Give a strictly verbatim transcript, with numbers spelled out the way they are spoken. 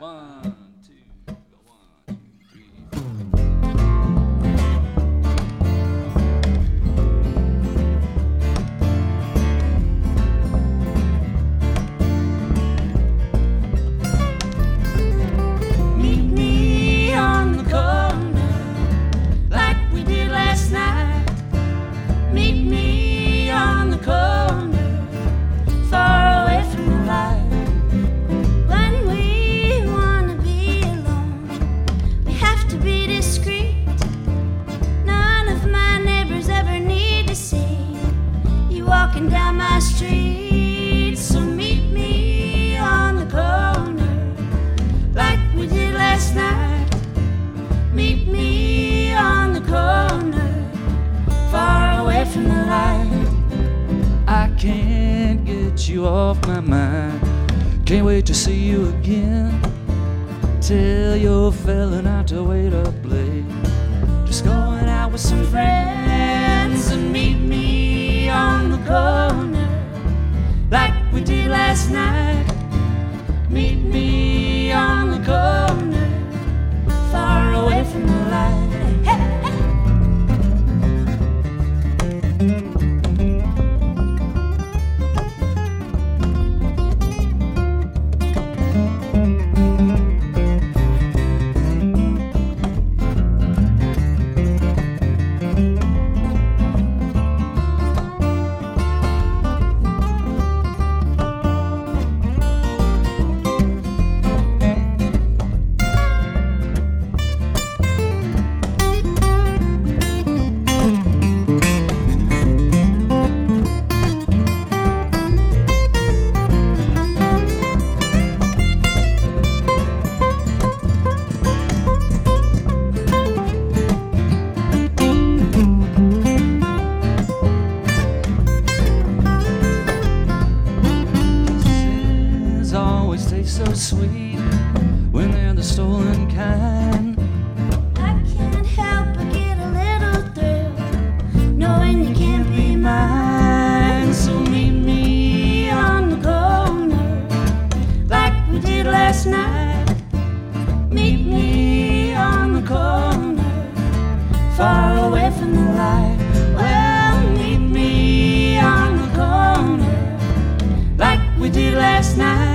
One, two, one, two, three. Meet me on the corner like we did last night. Meet me on the corner, far away from the light. When we wanna be alone, we have to be discreet. None of my neighbors ever need to see you walking down my street. So meet me on the corner like we did last night. Meet me on the corner, far away from the light. I can't get you off my mind. Can't wait to see you again. Tell your fella not to wait up late. Just going out with some friends and meet me on the corner like we did last night. Meet me on the corner, Far away from the light. Hey, hey. Kisses always taste so sweet when they're the stolen kind. I can't help but get a little thrill knowing you can't be mine. So meet me on the corner like we did last night. Meet me on the corner, far away from the light. Well, meet me on the corner like we did last night.